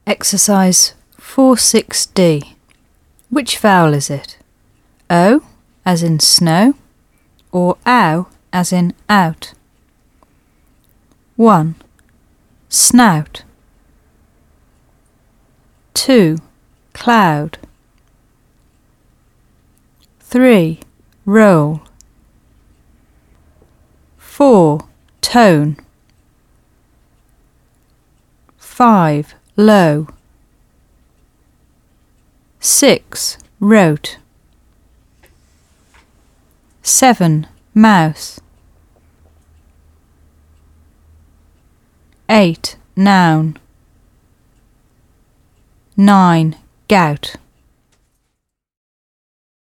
Exercise 4-6D. Which vowel is it? O as in snow or ow as in out? 1. Snout. 2. Cloud. 3. Roll. 4. Tone. 5. Low. 6. Wrote. 7. Mouse. 8. Noun. 9. Gout.